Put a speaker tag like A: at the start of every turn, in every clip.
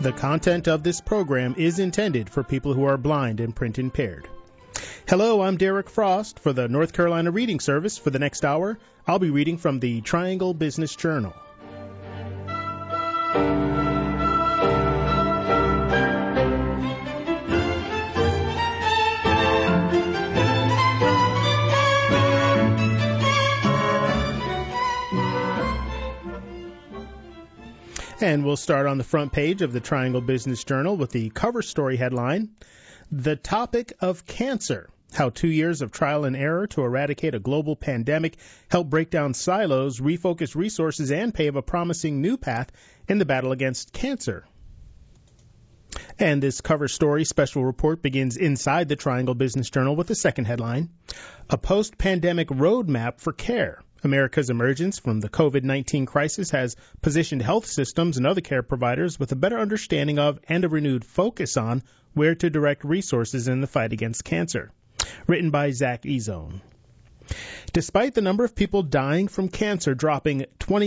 A: The content of this program is intended for people who are blind and print impaired. Hello, I'm Derek Frost for the North Carolina Reading Service. For the next hour, I'll be reading from the Triangle Business Journal. And we'll start on the front page of the Triangle Business Journal with the cover story headline, The Topic of Cancer, How 2 Years of Trial and Error to Eradicate a Global Pandemic Help Break Down Silos, Refocus Resources, and Pave a Promising New Path in the Battle Against Cancer. And this cover story special report begins inside the Triangle Business Journal with the second headline, A Post-Pandemic Roadmap for Care. America's emergence from the COVID-19 crisis has positioned health systems and other care providers with a better understanding of and a renewed focus on where to direct resources in the fight against cancer. Written by Zach Ezone. Despite the number of people dying from cancer dropping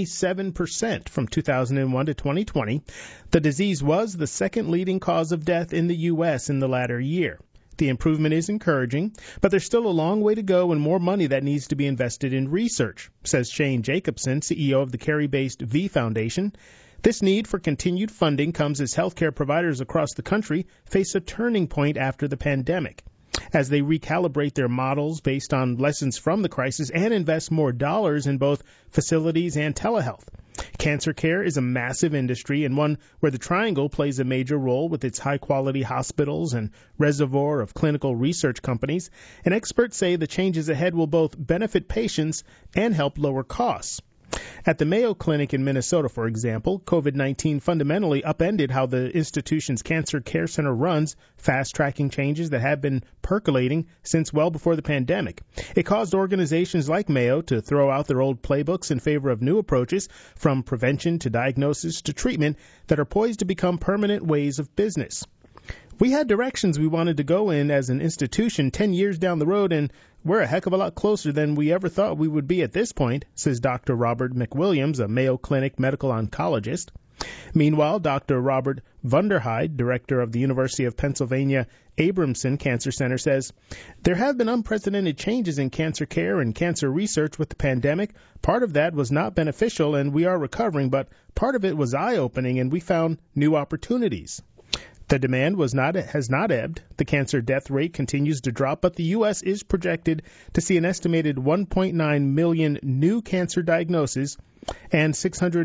A: 27% from 2001 to 2020, the disease was the second leading cause of death in the U.S. in the latter year. The improvement is encouraging, but there's still a long way to go and more money that needs to be invested in research, says Shane Jacobson, CEO of the Cary-based V Foundation. This need for continued funding comes as healthcare providers across the country face a turning point after the pandemic, as they recalibrate their models based on lessons from the crisis and invest more dollars in both facilities and telehealth. Cancer care is a massive industry and one where the Triangle plays a major role with its high-quality hospitals and reservoir of clinical research companies, and experts say the changes ahead will both benefit patients and help lower costs. At the Mayo Clinic in Minnesota, for example, COVID-19 fundamentally upended how the institution's cancer care center runs, fast-tracking changes that have been percolating since well before the pandemic. It caused organizations like Mayo to throw out their old playbooks in favor of new approaches, from prevention to diagnosis to treatment, that are poised to become permanent ways of business. We had directions we wanted to go in as an institution 10 years down the road, and we're a heck of a lot closer than we ever thought we would be at this point, says Dr. Robert McWilliams, a Mayo Clinic medical oncologist. Meanwhile, Dr. Robert Vunderheide, director of the University of Pennsylvania Abramson Cancer Center, says, there have been unprecedented changes in cancer care and cancer research with the pandemic. Part of that was not beneficial, and we are recovering, but part of it was eye-opening, and we found new opportunities. The demand has not ebbed. The cancer death rate continues to drop, but the U.S. is projected to see an estimated 1.9 million new cancer diagnoses and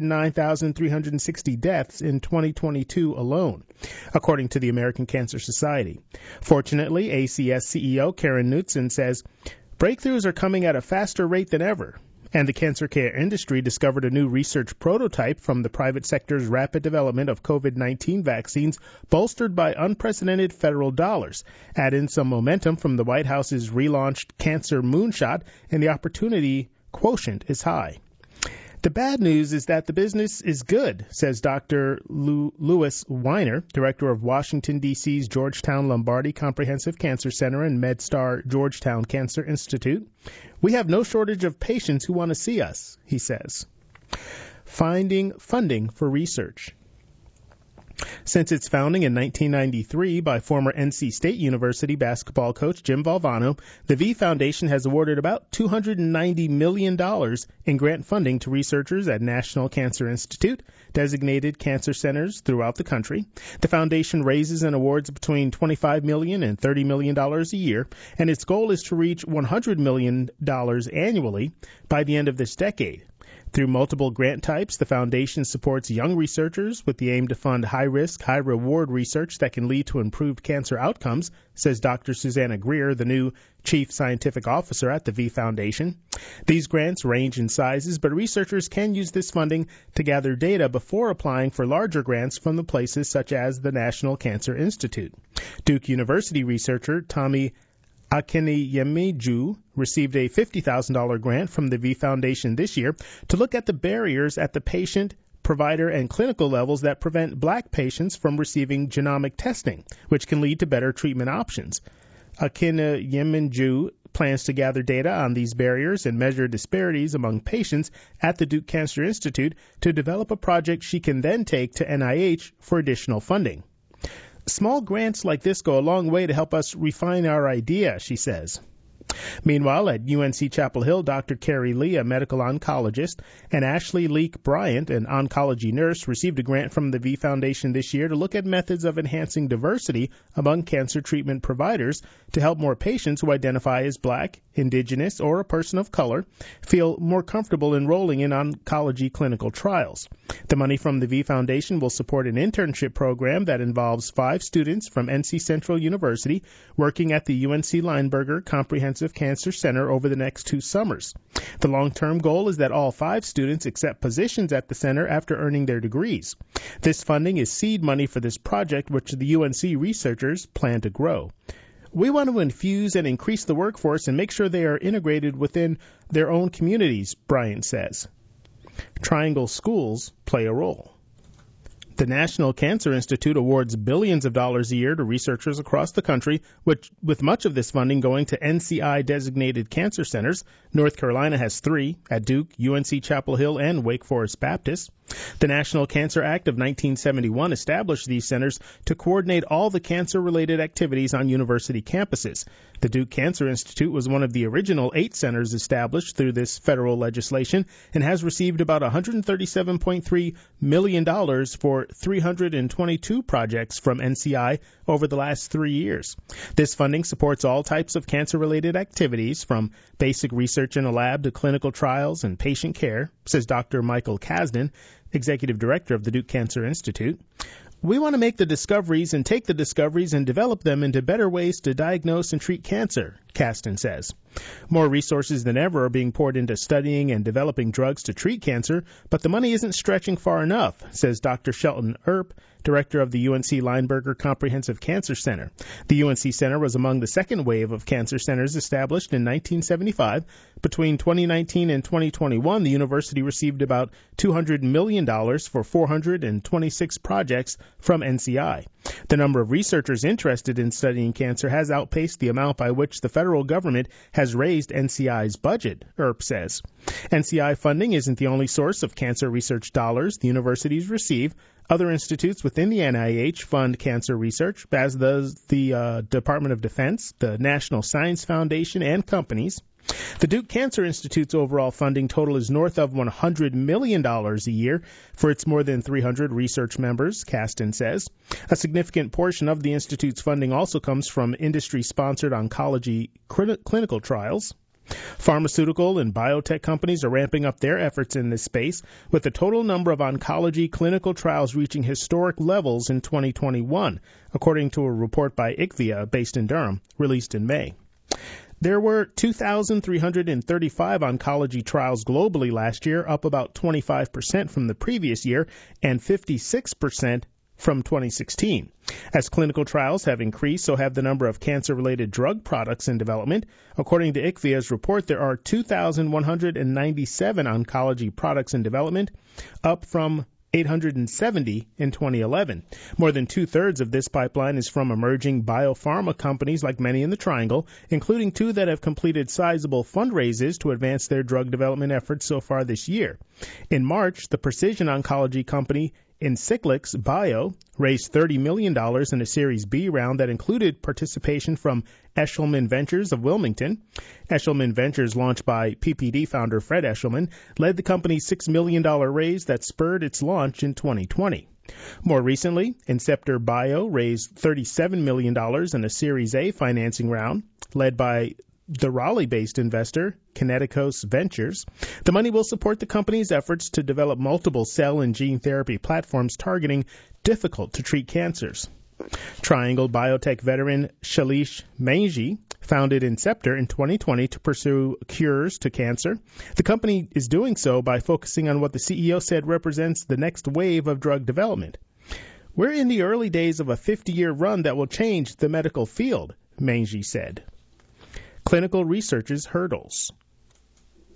A: 609,360 deaths in 2022 alone, according to the American Cancer Society. Fortunately, ACS CEO Karen Knutson says breakthroughs are coming at a faster rate than ever. And the cancer care industry discovered a new research prototype from the private sector's rapid development of COVID-19 vaccines, bolstered by unprecedented federal dollars. Add in some momentum from the White House's relaunched Cancer Moonshot, and the opportunity quotient is high. The bad news is that the business is good, says Dr. Louis Weiner, director of Washington, D.C.'s Georgetown Lombardi Comprehensive Cancer Center and MedStar Georgetown Cancer Institute. We have no shortage of patients who want to see us, he says. Finding funding for research. Since its founding in 1993 by former NC State University basketball coach Jim Valvano, the V Foundation has awarded about $290 million in grant funding to researchers at National Cancer Institute, designated cancer centers throughout the country. The foundation raises and awards between $25 million and $30 million a year, and its goal is to reach $100 million annually by the end of this decade. Through multiple grant types, the foundation supports young researchers with the aim to fund high-risk, high-reward research that can lead to improved cancer outcomes, says Dr. Susanna Greer, the new Chief Scientific Officer at the V Foundation. These grants range in sizes, but researchers can use this funding to gather data before applying for larger grants from the places such as the National Cancer Institute. Duke University researcher Tommy Akiniyemiju received a $50,000 grant from the V Foundation this year to look at the barriers at the patient, provider, and clinical levels that prevent black patients from receiving genomic testing, which can lead to better treatment options. Akiniyemiju plans to gather data on these barriers and measure disparities among patients at the Duke Cancer Institute to develop a project she can then take to NIH for additional funding. Small grants like this go a long way to help us refine our idea, she says. Meanwhile, at UNC Chapel Hill, Dr. Carrie Lee, a medical oncologist, and Ashley Leak Bryant, an oncology nurse, received a grant from the V Foundation this year to look at methods of enhancing diversity among cancer treatment providers to help more patients who identify as Black, Indigenous, or a person of color feel more comfortable enrolling in oncology clinical trials. The money from the V Foundation will support an internship program that involves 5 students from NC Central University working at the UNC Lineberger Comprehensive Cancer Center over the next 2 summers. The long-term goal is that all 5 students accept positions at the center after earning their degrees. This funding is seed money for this project, which the UNC researchers plan to grow. We want to infuse and increase the workforce and make sure they are integrated within their own communities, Bryant says. Triangle schools play a role. The National Cancer Institute awards billions of dollars a year to researchers across the country, with much of this funding going to NCI-designated cancer centers. North Carolina has 3 at Duke, UNC Chapel Hill, and Wake Forest Baptist. The National Cancer Act of 1971 established these centers to coordinate all the cancer-related activities on university campuses. The Duke Cancer Institute was one of the original 8 centers established through this federal legislation and has received about $137.3 million for 322 projects from NCI over the last 3 years. This funding supports all types of cancer-related activities, from basic research in a lab to clinical trials and patient care, says Dr. Michael Kasdan, Executive Director of the Duke Cancer Institute. We want to make the discoveries and take the discoveries and develop them into better ways to diagnose and treat cancer, Kasdan says. More resources than ever are being poured into studying and developing drugs to treat cancer, but the money isn't stretching far enough, says Dr. Shelton Earp, Director of the UNC Lineberger Comprehensive Cancer Center. The UNC Center was among the second wave of cancer centers established in 1975. Between 2019 and 2021, the university received about $200 million for 426 projects from NCI. The number of researchers interested in studying cancer has outpaced the amount by which the federal government has raised NCI's budget, Earp says. NCI funding isn't the only source of cancer research dollars the universities receive. Other institutes within the NIH fund cancer research, as does the Department of Defense, the National Science Foundation, and companies. The Duke Cancer Institute's overall funding total is north of $100 million a year for its more than 300 research members, Kasdan says. A significant portion of the institute's funding also comes from industry-sponsored oncology clinical trials. Pharmaceutical and biotech companies are ramping up their efforts in this space, with the total number of oncology clinical trials reaching historic levels in 2021, according to a report by IQVIA, based in Durham, released in May. There were 2,335 oncology trials globally last year, up about 25% from the previous year and 56% from 2016. As clinical trials have increased, so have the number of cancer-related drug products in development. According to IQVIA's report, there are 2,197 oncology products in development, up from 870 in 2011. More than 2/3 of this pipeline is from emerging biopharma companies like many in the Triangle, including 2 that have completed sizable fundraisers to advance their drug development efforts so far this year. In March, the precision oncology company Encyclics Bio raised $30 million in a Series B round that included participation from Eshelman Ventures of Wilmington. Eshelman Ventures, launched by PPD founder Fred Eshelman, led the company's $6 million raise that spurred its launch in 2020. More recently, Inceptor Bio raised $37 million in a Series A financing round, led by the Raleigh-based investor, Kineticos Ventures. The money will support the company's efforts to develop multiple cell and gene therapy platforms targeting difficult-to-treat cancers. Triangle biotech veteran Shailesh Manji founded Inceptor in 2020 to pursue cures to cancer. The company is doing so by focusing on what the CEO said represents the next wave of drug development. We're in the early days of a 50-year run that will change the medical field, Manji said. Clinical research's hurdles.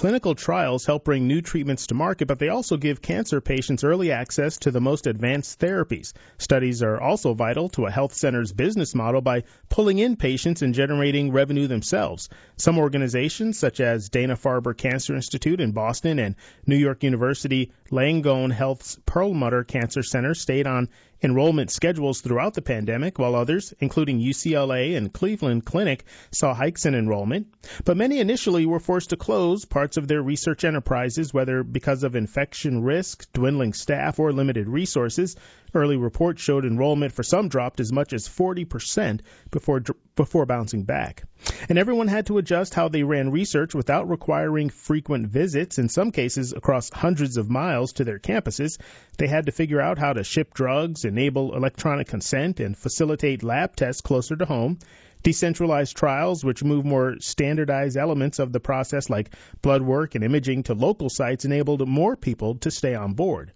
A: clinical trials help bring new treatments to market, but they also give cancer patients early access to the most advanced therapies. Studies are also vital to a health center's business model by pulling in patients and generating revenue themselves. Some organizations, such as Dana-Farber Cancer Institute in Boston and New York University Langone Health's Perlmutter Cancer Center, stayed on enrollment schedules throughout the pandemic, while others, including UCLA and Cleveland Clinic, saw hikes in enrollment. But many initially were forced to close parts of their research enterprises, whether because of infection risk, dwindling staff, or limited resources. Early reports showed enrollment for some dropped as much as 40% before bouncing back. And everyone had to adjust how they ran research without requiring frequent visits, in some cases across hundreds of miles to their campuses. They had to figure out how to ship drugs, enable electronic consent, and facilitate lab tests closer to home. Decentralized trials, which move more standardized elements of the process like blood work and imaging to local sites, enabled more people to stay on board.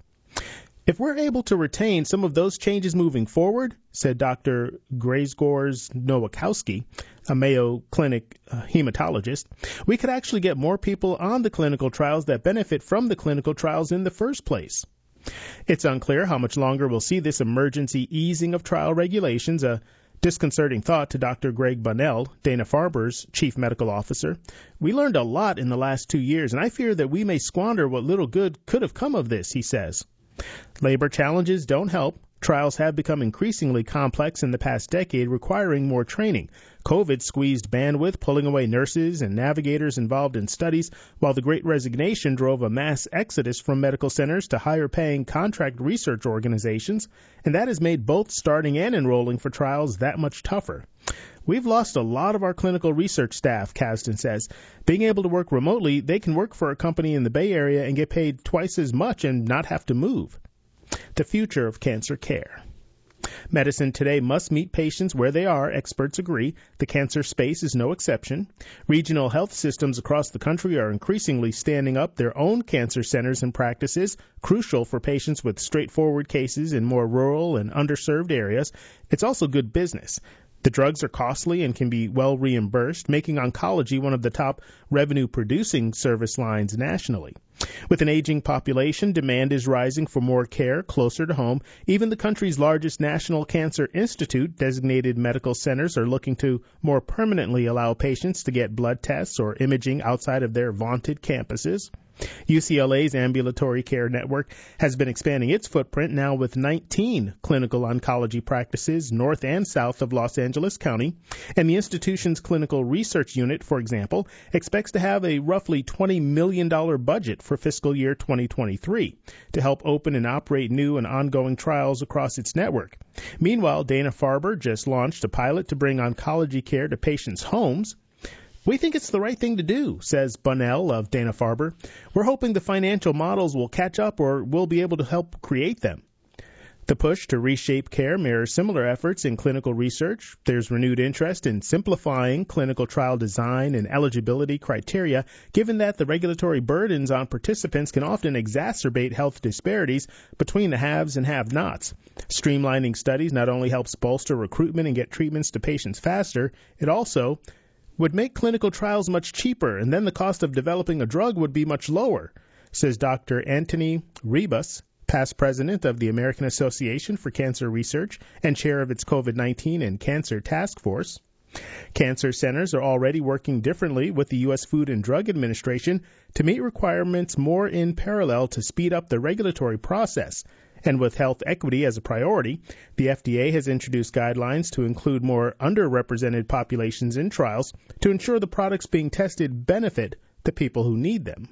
A: If we're able to retain some of those changes moving forward, said Dr. Grzegorz Nowakowski, a Mayo Clinic hematologist, we could actually get more people on the clinical trials that benefit from the clinical trials in the first place. It's unclear how much longer we'll see this emergency easing of trial regulations, a disconcerting thought to Dr. Greg Bunnell, Dana-Farber's chief medical officer. We learned a lot in the last 2 years, and I fear that we may squander what little good could have come of this, he says. Labor challenges don't help. Trials have become increasingly complex in the past decade, requiring more training. COVID squeezed bandwidth, pulling away nurses and navigators involved in studies, while the Great Resignation drove a mass exodus from medical centers to higher-paying contract research organizations, and that has made both starting and enrolling for trials that much tougher. We've lost a lot of our clinical research staff, Kasdan says. Being able to work remotely, they can work for a company in the Bay Area and get paid twice as much and not have to move. The future of cancer care. Medicine today must meet patients where they are, experts agree. The cancer space is no exception. Regional health systems across the country are increasingly standing up their own cancer centers and practices, crucial for patients with straightforward cases in more rural and underserved areas. It's also good business. The drugs are costly and can be well reimbursed, making oncology one of the top revenue-producing service lines nationally. With an aging population, demand is rising for more care closer to home. Even the country's largest National Cancer Institute-designated medical centers are looking to more permanently allow patients to get blood tests or imaging outside of their vaunted campuses. UCLA's ambulatory care network has been expanding its footprint now with 19 clinical oncology practices north and south of Los Angeles County, and the institution's clinical research unit, for example, expects to have a roughly $20 million budget for fiscal year 2023 to help open and operate new and ongoing trials across its network. Meanwhile, Dana-Farber just launched a pilot to bring oncology care to patients' homes. We think it's the right thing to do, says Bunnell of Dana-Farber. We're hoping the financial models will catch up or we'll be able to help create them. The push to reshape care mirrors similar efforts in clinical research. There's renewed interest in simplifying clinical trial design and eligibility criteria, given that the regulatory burdens on participants can often exacerbate health disparities between the haves and have-nots. Streamlining studies not only helps bolster recruitment and get treatments to patients faster, it also would make clinical trials much cheaper, and then the cost of developing a drug would be much lower, says Dr. Anthony Rebus, past president of the American Association for Cancer Research and chair of its COVID-19 and Cancer Task Force. Cancer centers are already working differently with the U.S. Food and Drug Administration to meet requirements more in parallel to speed up the regulatory process. And with health equity as a priority, the FDA has introduced guidelines to include more underrepresented populations in trials to ensure the products being tested benefit the people who need them.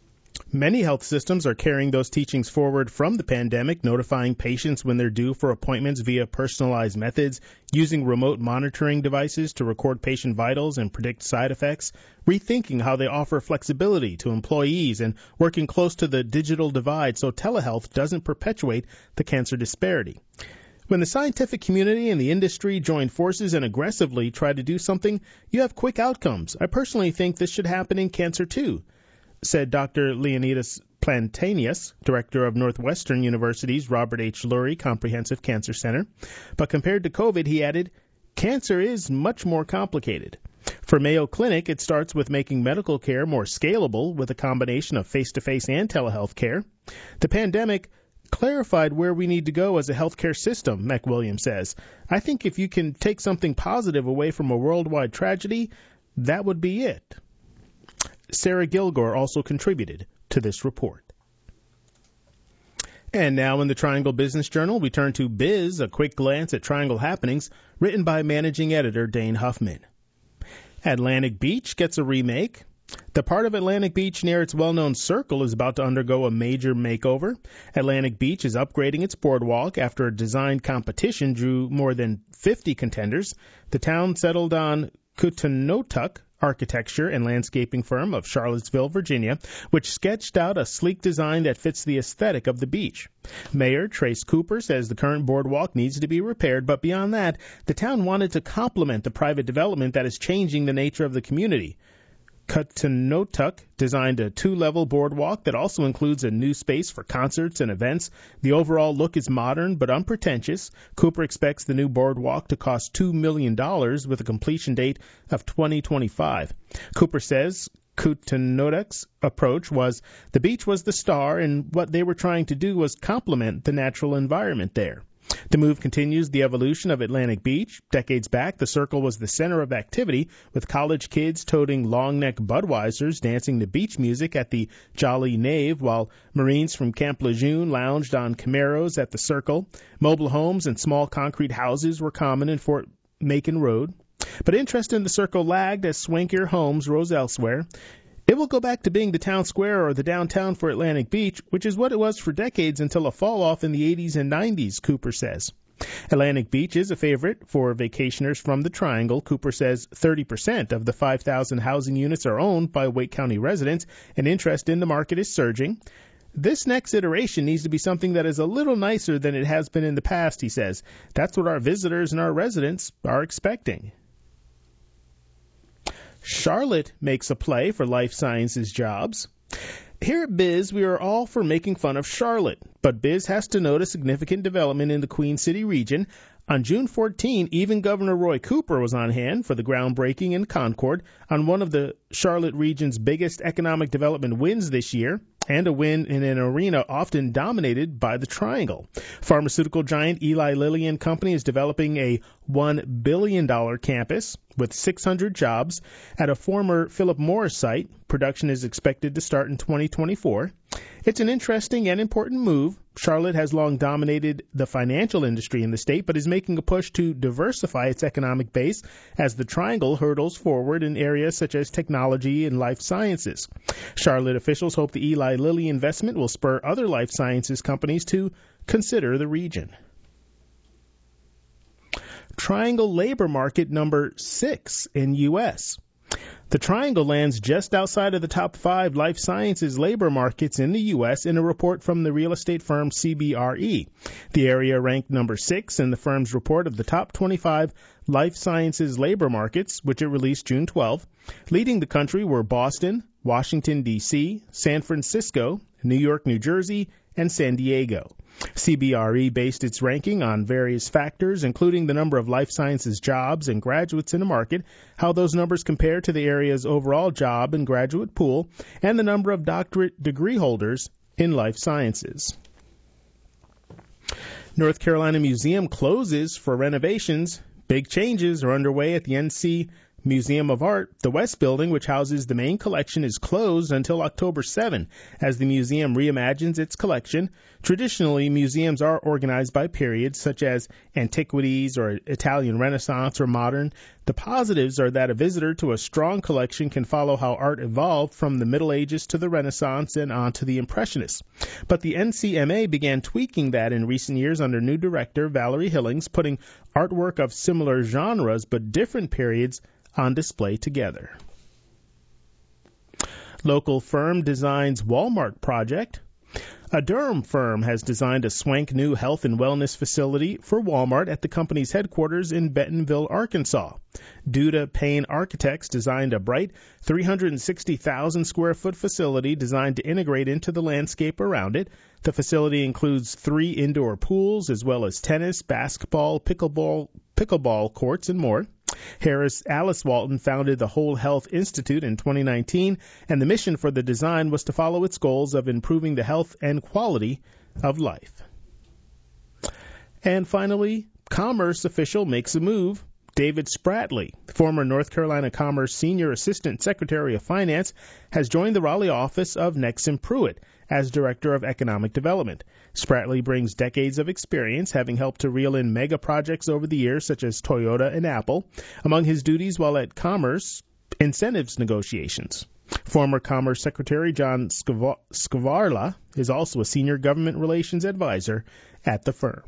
A: Many health systems are carrying those teachings forward from the pandemic, notifying patients when they're due for appointments via personalized methods, using remote monitoring devices to record patient vitals and predict side effects, rethinking how they offer flexibility to employees, and working close to the digital divide so telehealth doesn't perpetuate the cancer disparity. When the scientific community and the industry join forces and aggressively try to do something, you have quick outcomes. I personally think this should happen in cancer too, said Dr. Leonidas Plantanius, director of Northwestern University's Robert H. Lurie Comprehensive Cancer Center. But compared to COVID, he added, cancer is much more complicated. For Mayo Clinic, it starts with making medical care more scalable with a combination of face-to-face and telehealth care. The pandemic clarified where we need to go as a healthcare system, McWilliams says. I think if you can take something positive away from a worldwide tragedy, that would be it. Sarah Gilgore also contributed to this report. And now in the Triangle Business Journal, we turn to Biz, a quick glance at Triangle happenings, written by managing editor Dane Huffman. Atlantic Beach gets a remake. The part of Atlantic Beach near its well-known Circle is about to undergo a major makeover. Atlantic Beach is upgrading its boardwalk after a design competition drew more than 50 contenders. The town settled on Kutanotuk architecture and landscaping firm of Charlottesville, Virginia, which sketched out a sleek design that fits the aesthetic of the beach. Mayor Trace Cooper says the current boardwalk needs to be repaired, but beyond that, the town wanted to complement the private development that is changing the nature of the community. Kutanotuk designed a 2-level boardwalk that also includes a new space for concerts and events. The overall look is modern but unpretentious. Cooper expects the new boardwalk to cost $2 million with a completion date of 2025. Cooper says Kutanotuk's approach was the beach was the star, and what they were trying to do was complement the natural environment there. The move continues the evolution of Atlantic Beach. Decades back, the Circle was the center of activity, with college kids toting long-neck Budweisers dancing to beach music at the Jolly Knave, while Marines from Camp Lejeune lounged on Camaros at the Circle. Mobile homes and small concrete houses were common in Fort Macon Road. But interest in the Circle lagged as swankier homes rose elsewhere. It will go back to being the town square or the downtown for Atlantic Beach, which is what it was for decades until a fall-off in the 80s and 90s, Cooper says. Atlantic Beach is a favorite for vacationers from the Triangle. Cooper says 30% of the 5,000 housing units are owned by Wake County residents, and interest in the market is surging. This next iteration needs to be something that is a little nicer than it has been in the past, he says. That's what our visitors and our residents are expecting. Charlotte makes a play for life sciences jobs. Here at Biz, we are all for making fun of Charlotte, but Biz has to note a significant development in the Queen City region. On June 14, even Governor Roy Cooper was on hand for the groundbreaking in Concord on one of the Charlotte region's biggest economic development wins this year, and a win in an arena often dominated by the Triangle. Pharmaceutical giant Eli Lilly and Company is developing a $1 billion campus with 600 jobs at a former Philip Morris site. Production is expected to start in 2024. It's an interesting and important move. Charlotte has long dominated the financial industry in the state, but is making a push to diversify its economic base as the Triangle hurdles forward in areas such as technology and life sciences. Charlotte officials hope the Eli Lilly investment will spur other life sciences companies to consider the region. Triangle labor market number 6 in U.S. The Triangle lands just outside of the top 5 life sciences labor markets in the U.S. in a report from the real estate firm CBRE. The area ranked number 6 in the firm's report of the top 25 life sciences labor markets, which it released June 12. Leading the country were Boston, Washington, D.C., San Francisco, New York, New Jersey, and San Diego. CBRE based its ranking on various factors, including the number of life sciences jobs and graduates in the market, how those numbers compare to the area's overall job and graduate pool, and the number of doctorate degree holders in life sciences. North Carolina Museum closes for renovations. Big changes are underway at the NC Museum of Art. The West Building, which houses the main collection, is closed until October 7 as the museum reimagines its collection. Traditionally, museums are organized by periods such as antiquities or Italian Renaissance or modern. The positives are that a visitor to a strong collection can follow how art evolved from the Middle Ages to the Renaissance and on to the Impressionists. But the NCMA began tweaking that in recent years under new director Valerie Hillings, putting artwork of similar genres but different periods on display together. Local firm designs Walmart project. A Durham firm has designed a swank new health and wellness facility for Walmart at the company's headquarters in Bentonville, Arkansas. Duda Payne Architects designed a bright 360,000 square foot facility designed to integrate into the landscape around it. The facility includes 3 indoor pools as well as tennis, basketball, pickleball, pickleball courts, and more. Alice Walton founded the Whole Health Institute in 2019, and the mission for the design was to follow its goals of improving the health and quality of life. And finally, Commerce official makes a move. David Spratley, former North Carolina Commerce Senior Assistant Secretary of Finance, has joined the Raleigh office of Nexsen Pruitt as Director of Economic Development. Spratley brings decades of experience, having helped to reel in mega projects over the years, such as Toyota and Apple. Among his duties while at Commerce, incentives negotiations. Former Commerce Secretary John Scavarla is also a Senior Government Relations Advisor at the firm.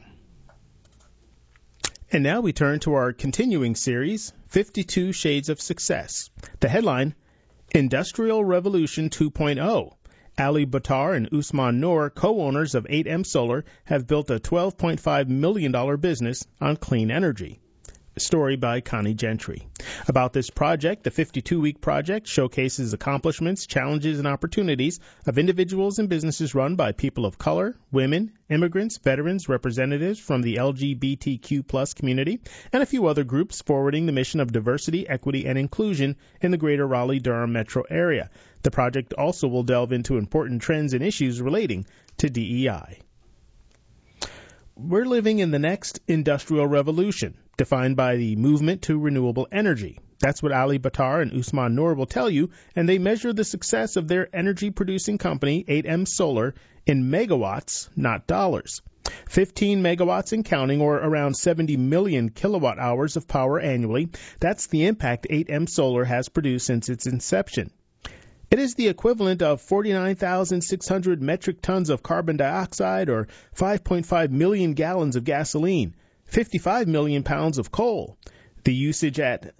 A: And now we turn to our continuing series, 52 Shades of Success. The headline, Industrial Revolution 2.0. Ali Buttar and Usman Noor, co-owners of 8M Solar, have built a $12.5 million business on clean energy. A story by Connie Gentry. About this project, the 52-week project showcases accomplishments, challenges, and opportunities of individuals and businesses run by people of color, women, immigrants, veterans, representatives from the LGBTQ+ community, and a few other groups forwarding the mission of diversity, equity, and inclusion in the greater Raleigh-Durham metro area. The project also will delve into important trends and issues relating to DEI. We're living in the next industrial revolution, defined by the movement to renewable energy. That's what Ali Buttar and Usman Noor will tell you, and they measure the success of their energy-producing company, 8M Solar, in megawatts, not dollars. 15 megawatts and counting, or around 70 million kilowatt hours of power annually. That's the impact 8M Solar has produced since its inception. It is the equivalent of 49,600 metric tons of carbon dioxide or 5.5 million gallons of gasoline, 55 million pounds of coal, the usage at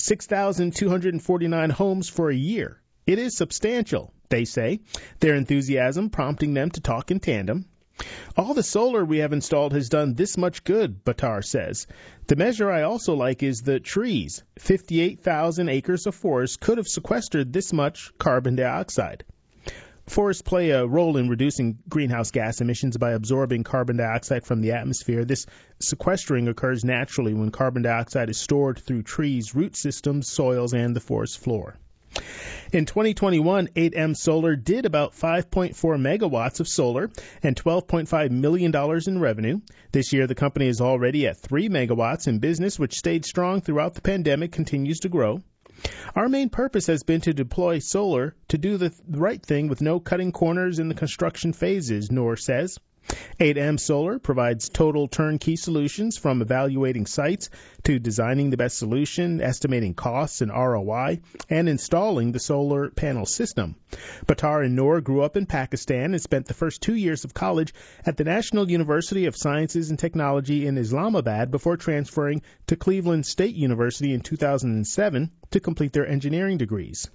A: 6,249 homes for a year. It is substantial, they say, their enthusiasm prompting them to talk in tandem. All the solar we have installed has done this much good, Buttar says. The measure I also like is the trees. 58,000 acres of forest could have sequestered this much carbon dioxide. Forests play a role in reducing greenhouse gas emissions by absorbing carbon dioxide from the atmosphere. This sequestering occurs naturally when carbon dioxide is stored through trees' root systems, soils, and the forest floor. In 2021, 8M Solar did about 5.4 megawatts of solar and $12.5 million in revenue. This year, the company is already at 3 megawatts, and business, which stayed strong throughout the pandemic, continues to grow. Our main purpose has been to deploy solar to do the right thing with no cutting corners in the construction phases, Noor says. 8M Solar provides total turnkey solutions, from evaluating sites to designing the best solution, estimating costs and ROI, and installing the solar panel system. Buttar and Noor grew up in Pakistan and spent the first 2 years of college at the National University of Sciences and Technology in Islamabad before transferring to Cleveland State University in 2007 to complete their engineering degrees.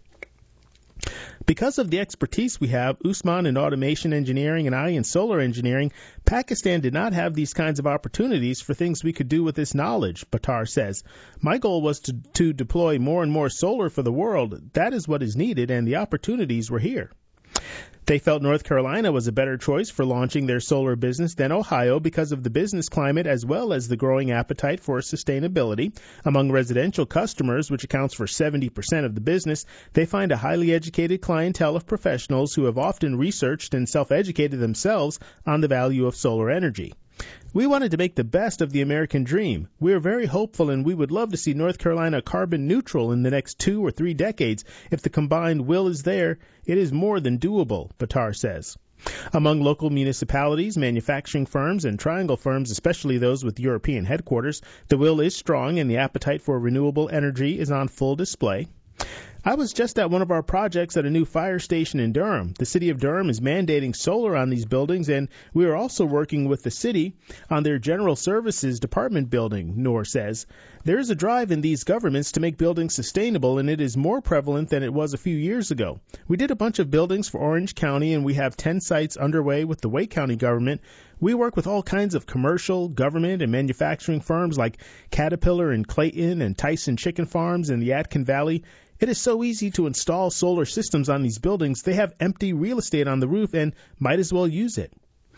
A: Because of the expertise we have, Usman in automation engineering and I in solar engineering, Pakistan did not have these kinds of opportunities for things we could do with this knowledge, Buttar says. My goal was to deploy more and more solar for the world. That is what is needed, and the opportunities were here. They felt North Carolina was a better choice for launching their solar business than Ohio because of the business climate as well as the growing appetite for sustainability. Among residential customers, which accounts for 70% of the business, they find a highly educated clientele of professionals who have often researched and self-educated themselves on the value of solar energy. We wanted to make the best of the American dream. We are very hopeful, and we would love to see North Carolina carbon neutral in the next 2 or 3 decades. If the combined will is there, it is more than doable, Buttar says. Among local municipalities, manufacturing firms, and triangle firms, especially those with European headquarters, the will is strong and the appetite for renewable energy is on full display. I was just at one of our projects at a new fire station in Durham. The city of Durham is mandating solar on these buildings, and we are also working with the city on their general services department building, Noor says. There is a drive in these governments to make buildings sustainable, and it is more prevalent than it was a few years ago. We did a bunch of buildings for Orange County, and we have 10 sites underway with the Wake County government. We work with all kinds of commercial, government, and manufacturing firms like Caterpillar and Clayton and Tyson Chicken Farms in the Yadkin Valley. It is so easy to install solar systems on these buildings. They have empty real estate on the roof and might as well use it.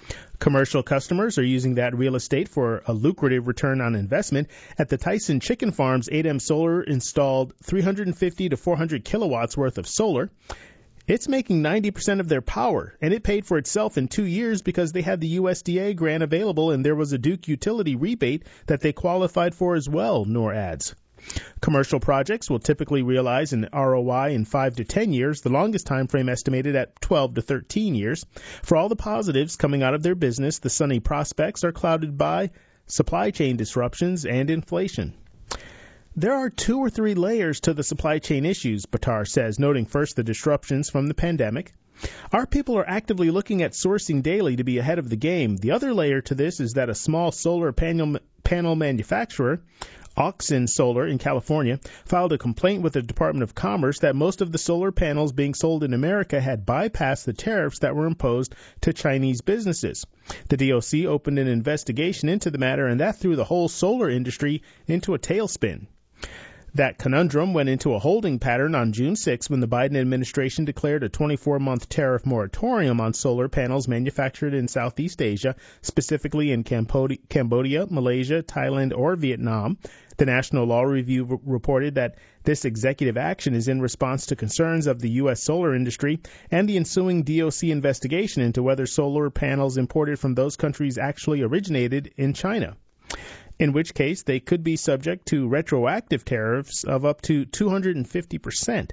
A: Commercial customers are using that real estate for a lucrative return on investment. At the Tyson Chicken Farms, 8M Solar installed 350 to 400 kilowatts worth of solar. It's making 90% of their power, and it paid for itself in 2 years because they had the USDA grant available and there was a Duke utility rebate that they qualified for as well, Noor adds. Commercial projects will typically realize an ROI in 5 to 10 years, the longest time frame estimated at 12 to 13 years. For all the positives coming out of their business, the sunny prospects are clouded by supply chain disruptions and inflation. There are 2 or 3 layers to the supply chain issues, Buttar says, noting first the disruptions from the pandemic. Our people are actively looking at sourcing daily to be ahead of the game. The other layer to this is that a small solar panel manufacturer, Auxin Solar in California, filed a complaint with the Department of Commerce that most of the solar panels being sold in America had bypassed the tariffs that were imposed to Chinese businesses. The DOC opened an investigation into the matter, and that threw the whole solar industry into a tailspin. That conundrum went into a holding pattern on June 6 when the Biden administration declared a 24-month tariff moratorium on solar panels manufactured in Southeast Asia, specifically in Cambodia, Malaysia, Thailand, or Vietnam. The National Law Review reported that this executive action is in response to concerns of the U.S. solar industry and the ensuing DOC investigation into whether solar panels imported from those countries actually originated in China, in which case they could be subject to retroactive tariffs of up to 250%.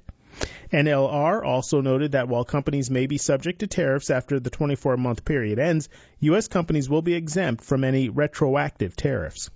A: NLR also noted that while companies may be subject to tariffs after the 24-month period ends, U.S. companies will be exempt from any retroactive tariffs.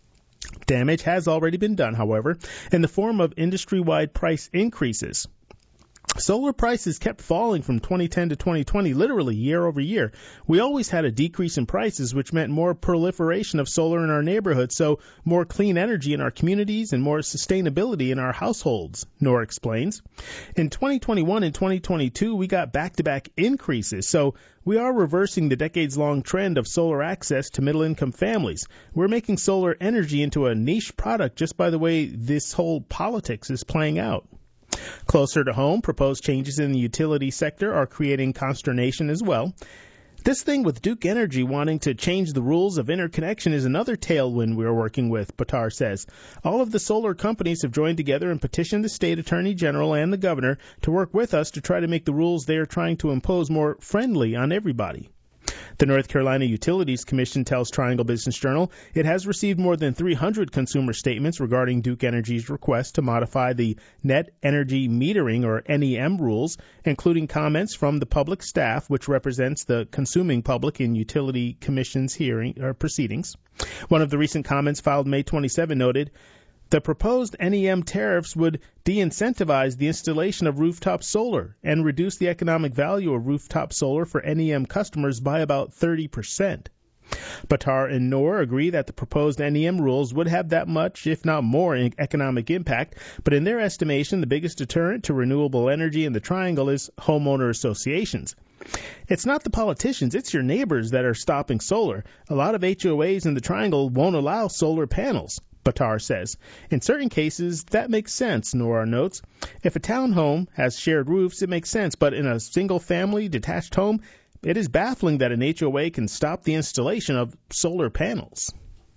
A: Damage has already been done, however, in the form of industry-wide price increases. Solar prices kept falling from 2010 to 2020, literally year over year. We always had a decrease in prices, which meant more proliferation of solar in our neighborhoods, so more clean energy in our communities and more sustainability in our households, Noor explains. In 2021 and 2022, we got back-to-back increases, so we are reversing the decades-long trend of solar access to middle-income families. We're making solar energy into a niche product just by the way this whole politics is playing out. Closer to home, proposed changes in the utility sector are creating consternation as well. This thing with Duke Energy wanting to change the rules of interconnection is another tailwind we're working with, Buttar says. All of the solar companies have joined together and petitioned the state attorney general and the governor to work with us to try to make the rules they are trying to impose more friendly on everybody. The North Carolina Utilities Commission tells Triangle Business Journal it has received more than 300 consumer statements regarding Duke Energy's request to modify the Net Energy Metering, or NEM, rules, including comments from the public staff, which represents the consuming public in Utility Commission's proceedings. One of the recent comments filed May 27 noted, the proposed NEM tariffs would de-incentivize the installation of rooftop solar and reduce the economic value of rooftop solar for NEM customers by about 30%. Buttar and Noor agree that the proposed NEM rules would have that much, if not more, economic impact, but in their estimation, the biggest deterrent to renewable energy in the Triangle is homeowner associations. It's not the politicians, it's your neighbors that are stopping solar. A lot of HOAs in the Triangle won't allow solar panels, Buttar says. In certain cases, that makes sense, Noor notes. If a townhome has shared roofs, it makes sense, but in a single-family detached home, it is baffling that an HOA can stop the installation of solar panels.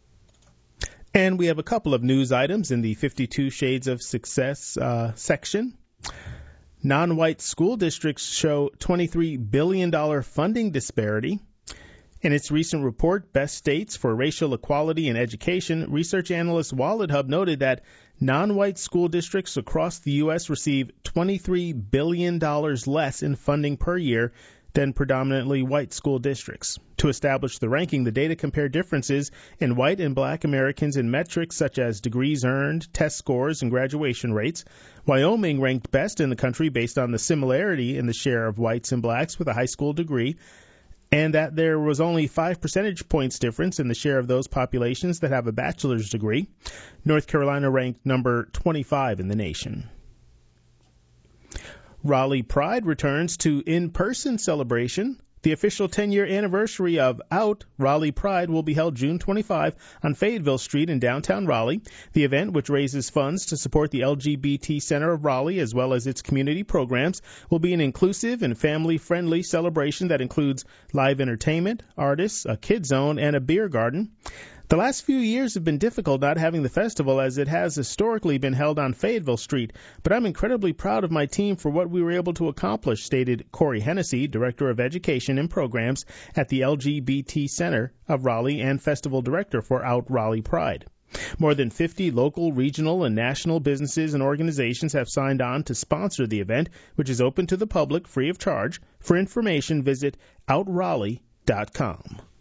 A: And we have a couple of news items in the 52 Shades of Success section. Non-white school districts show $23 billion funding disparity. In its recent report, Best States for Racial Equality in Education, research analyst WalletHub noted that non-white school districts across the U.S. receive $23 billion less in funding per year than predominantly white school districts. To establish the ranking, the data compared differences in white and black Americans in metrics such as degrees earned, test scores, and graduation rates. Wyoming ranked best in the country based on the similarity in the share of whites and blacks with a high school degree, and that there was only 5 percentage points difference in the share of those populations that have a bachelor's degree. North Carolina ranked number 25 in the nation. Raleigh Pride returns to in-person celebration. The official 10-year anniversary of Out Raleigh Pride will be held June 25 on Fayetteville Street in downtown Raleigh. The event, which raises funds to support the LGBT Center of Raleigh as well as its community programs, will be an inclusive and family-friendly celebration that includes live entertainment, artists, a kid zone, and a beer garden. The last few years have been difficult not having the festival, as it has historically been held on Fayetteville Street, but I'm incredibly proud of my team for what we were able to accomplish, stated Corey Hennessy, Director of Education and Programs at the LGBT Center of Raleigh and Festival Director for Out Raleigh Pride. More than 50 local, regional, and national businesses and organizations have signed on to sponsor the event, which is open to the public free of charge. For information, visit outraleigh.com.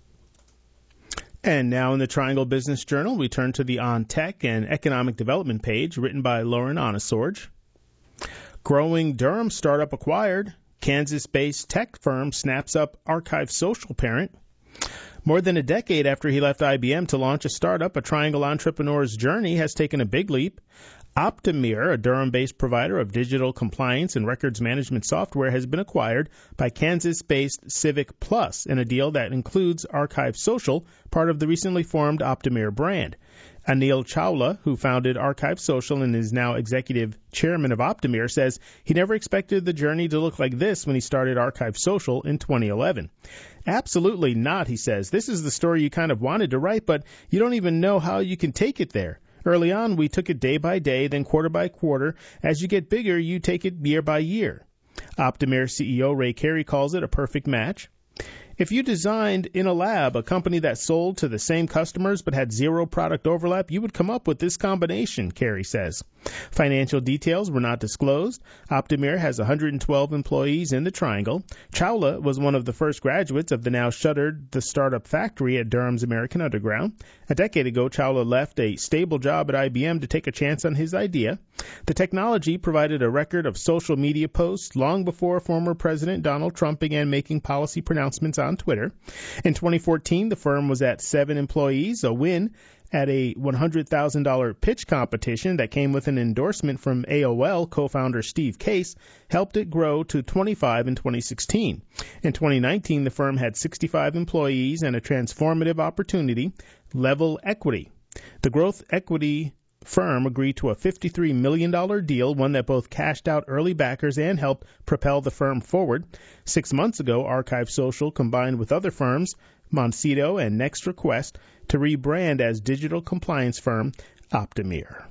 A: And now in the Triangle Business Journal, we turn to the On Tech and Economic Development page, written by Lauren Onesorge. Growing Durham startup acquired. Kansas-based tech firm snaps up Archive Social parent. More than a decade after he left IBM to launch a startup, a Triangle entrepreneur's journey has taken a big leap. Optimere, a Durham-based provider of digital compliance and records management software, has been acquired by Kansas-based Civic Plus in a deal that includes Archive Social, part of the recently formed Optimere brand. Anil Chawla, who founded Archive Social and is now executive chairman of Optimere, says he never expected the journey to look like this when he started Archive Social in 2011. Absolutely not, he says. This is the story you kind of wanted to write, but you don't even know how you can take it there. Early on, we took it day by day, then quarter by quarter. As you get bigger, you take it year by year. Optimere CEO Ray Carey calls it a perfect match. If you designed in a lab a company that sold to the same customers but had zero product overlap, you would come up with this combination, Carey says. Financial details were not disclosed. Optimere has 112 employees in the Triangle. Chawla was one of the first graduates of the now shuttered The Startup Factory at Durham's American Underground. A decade ago, Chawla left a stable job at IBM to take a chance on his idea. The technology provided a record of social media posts long before former President Donald Trump began making policy pronouncements on Twitter. In 2014, the firm was at 7 employees, a win at a $100,000 pitch competition that came with an endorsement from AOL co-founder Steve Case, helped it grow to 25 in 2016. In 2019, the firm had 65 employees and a transformative opportunity, Level Equity. The growth equity firm agreed to a $53 million deal, one that both cashed out early backers and helped propel the firm forward. 6 months ago, Archive Social combined with other firms, Moncito and Next Request, to rebrand as digital compliance firm Optimere.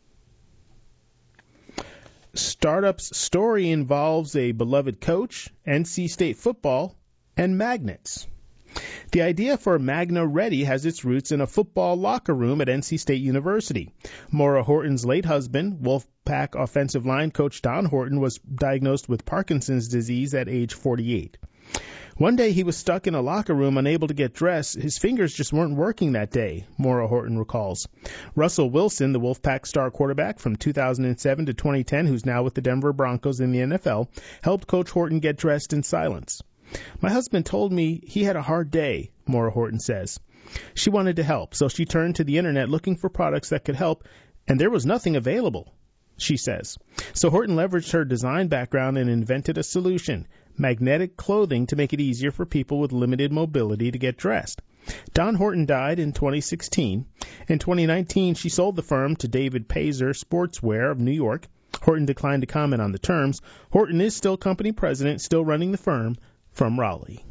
A: Startup's story involves a beloved coach, NC State football, and magnets. The idea for Magna Ready has its roots in a football locker room at NC State University. Maura Horton's late husband, Wolfpack offensive line coach Don Horton, was diagnosed with Parkinson's disease at age 48. One day he was stuck in a locker room, unable to get dressed. His fingers just weren't working that day, Maura Horton recalls. Russell Wilson, the Wolfpack star quarterback from 2007 to 2010, who's now with the Denver Broncos in the NFL, helped Coach Horton get dressed in silence. My husband told me he had a hard day, Maura Horton says. She wanted to help, so she turned to the internet looking for products that could help, and there was nothing available, she says. So Horton leveraged her design background and invented a solution, magnetic clothing, to make it easier for people with limited mobility to get dressed. Don Horton died in 2016. In 2019, she sold the firm to David Pazer Sportswear of New York. Horton declined to comment on the terms. Horton is still company president, still running the firm from Raleigh.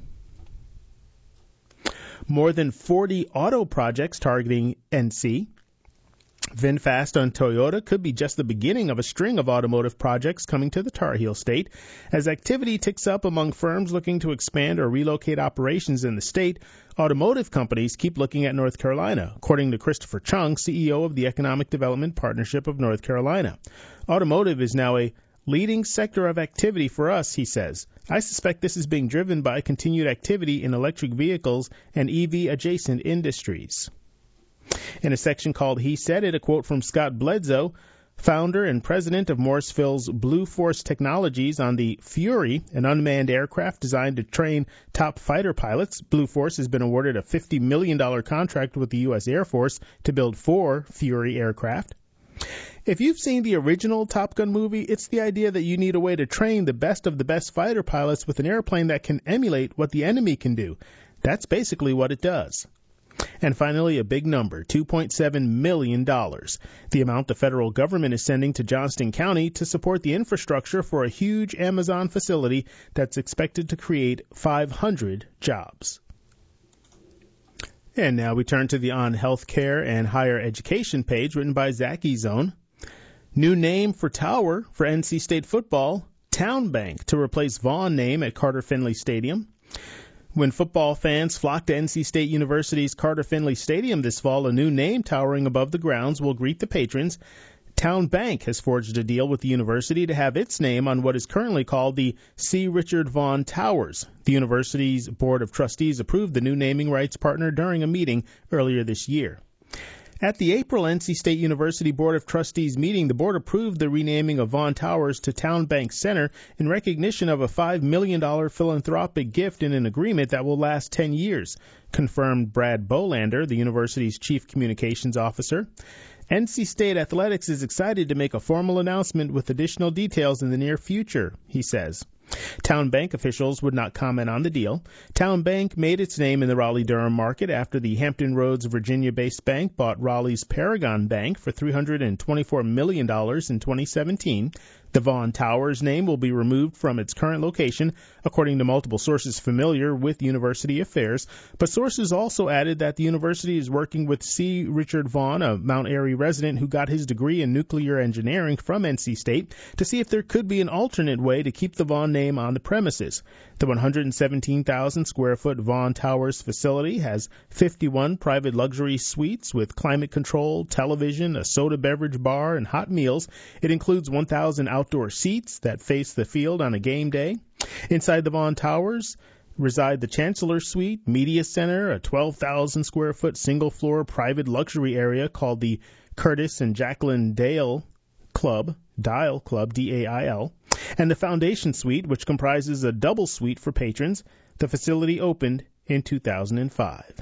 A: More than 40 auto projects targeting NC. VinFast on Toyota could be just the beginning of a string of automotive projects coming to the Tar Heel state. As activity ticks up among firms looking to expand or relocate operations in the state, automotive companies keep looking at North Carolina, according to Christopher Chung, CEO of the Economic Development Partnership of North Carolina. Automotive is now a leading sector of activity for us, he says. I suspect this is being driven by continued activity in electric vehicles and EV-adjacent industries. In a section called He Said It, a quote from Scott Bledsoe, founder and president of Morrisville's Blue Force Technologies, on the Fury, an unmanned aircraft designed to train top fighter pilots. Blue Force has been awarded a $50 million contract with the U.S. Air Force to build 4 Fury aircraft. If you've seen the original Top Gun movie, it's the idea that you need a way to train the best of the best fighter pilots with an airplane that can emulate what the enemy can do. That's basically what it does. And finally, a big number, $2.7 million, the amount the federal government is sending to Johnston County to support the infrastructure for a huge Amazon facility that's expected to create 500 jobs. And now we turn to the On Healthcare and Higher Education page written by Zach Ezone. New name for tower for NC State football, Town Bank, to replace Vaughn name at Carter Finley Stadium. When football fans flock to NC State University's Carter Finley Stadium this fall, a new name towering above the grounds will greet the patrons. Town Bank has forged a deal with the university to have its name on what is currently called the C. Richard Vaughn Towers. The university's Board of Trustees approved the new naming rights partner during a meeting earlier this year. At the April NC State University Board of Trustees meeting, the board approved the renaming of Vaughn Towers to Town Bank Center in recognition of a $5 million philanthropic gift in an agreement that will last 10 years, confirmed Brad Bolander, the university's chief communications officer. NC State Athletics is excited to make a formal announcement with additional details in the near future, he says. Town Bank officials would not comment on the deal. Town Bank made its name in the Raleigh-Durham market after the Hampton Roads, Virginia-based bank bought Raleigh's Paragon Bank for $324 million in 2017. The Vaughn Towers name will be removed from its current location, according to multiple sources familiar with university affairs. But sources also added that the university is working with C. Richard Vaughn, a Mount Airy resident who got his degree in nuclear engineering from NC State, to see if there could be an alternate way to keep the Vaughn name on the premises. The 117,000-square-foot Vaughn Towers facility has 51 private luxury suites with climate control, television, a soda beverage bar, and hot meals. It includes 1,000 outdoor seats that face the field on a game day. Inside the Vaughn Towers reside the Chancellor Suite, Media Center, a 12,000-square-foot single-floor private luxury area called the Curtis and Jacqueline Dial Club, D-A-I-L, and the Foundation Suite, which comprises a double suite for patrons. The facility opened in 2005.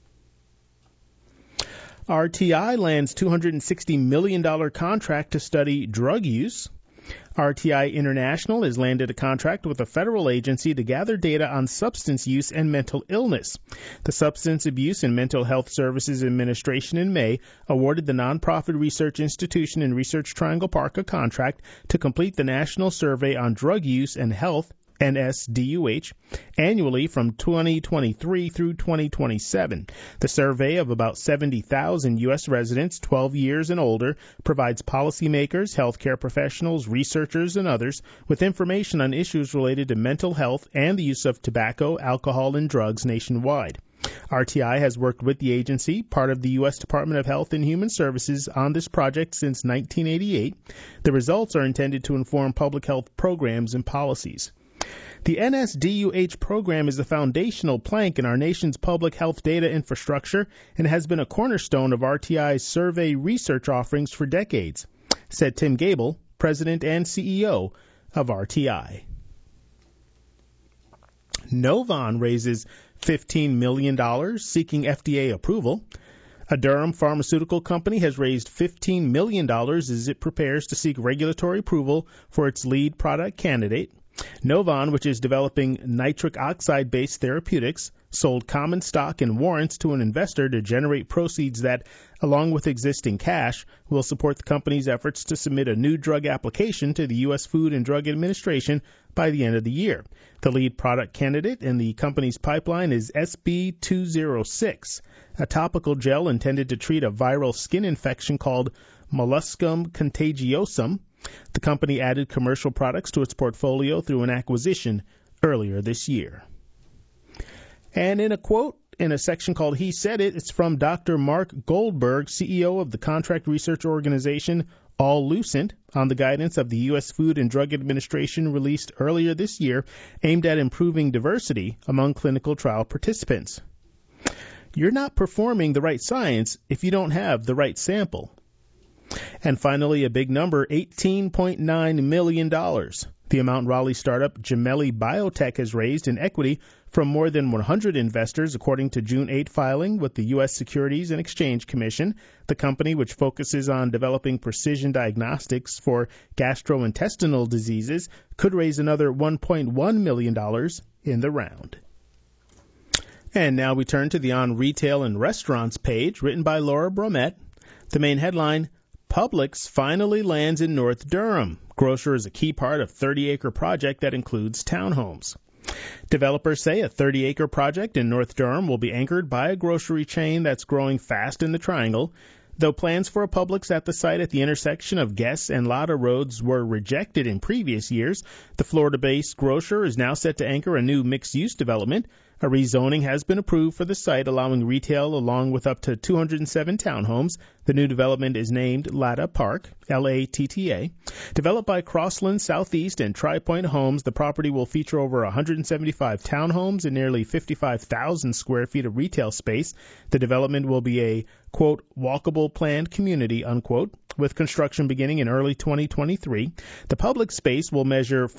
A: RTI lands $260 million contract to study drug use. RTI International has landed a contract with a federal agency to gather data on substance use and mental illness. The Substance Abuse and Mental Health Services Administration in May awarded the nonprofit research institution in Research Triangle Park a contract to complete the National Survey on Drug Use and Health, NSDUH, annually from 2023 through 2027. The survey of about 70,000 U.S. residents 12 years and older provides policymakers, healthcare professionals, researchers, and others with information on issues related to mental health and the use of tobacco, alcohol, and drugs nationwide. RTI has worked with the agency, part of the U.S. Department of Health and Human Services, on this project since 1988. The results are intended to inform public health programs and policies. The NSDUH program is a foundational plank in our nation's public health data infrastructure and has been a cornerstone of RTI's survey research offerings for decades, said Tim Gable, President and CEO of RTI. Novon raises $15 million seeking FDA approval. A Durham pharmaceutical company has raised $15 million as it prepares to seek regulatory approval for its lead product candidate. Novon, which is developing nitric oxide-based therapeutics, sold common stock and warrants to an investor to generate proceeds that, along with existing cash, will support the company's efforts to submit a new drug application to the U.S. Food and Drug Administration by the end of the year. The lead product candidate in the company's pipeline is SB206, a topical gel intended to treat a viral skin infection called molluscum contagiosum. The company added commercial products to its portfolio through an acquisition earlier this year. And in a quote in a section called He Said It, it's from Dr. Mark Goldberg, CEO of the contract research organization All-Lucent, on the guidance of the U.S. Food and Drug Administration released earlier this year, aimed at improving diversity among clinical trial participants. You're not performing the right science if you don't have the right sample. And finally, a big number, $18.9 million. The amount Raleigh startup Gemelli Biotech has raised in equity from more than 100 investors, according to June 8 filing with the U.S. Securities and Exchange Commission. The company, which focuses on developing precision diagnostics for gastrointestinal diseases, could raise another $1.1 million in the round. And now we turn to the On Retail and Restaurants page, written by Laura Bromette. The main headline, Publix finally lands in North Durham. Grocer is a key part of 30-acre project that includes townhomes. Developers say a 30-acre project in North Durham will be anchored by a grocery chain that's growing fast in the Triangle. Though plans for a Publix at the site at the intersection of Guess and Lotta Roads were rejected in previous years, the Florida-based grocer is now set to anchor a new mixed-use development. A rezoning has been approved for the site, allowing retail along with up to 207 townhomes. The new development is named Latta Park, L-A-T-T-A. Developed by Crossland Southeast and Tri-Point Homes, the property will feature over 175 townhomes and nearly 55,000 square feet of retail space. The development will be a, quote, walkable planned community, unquote, with construction beginning in early 2023. The public space will measure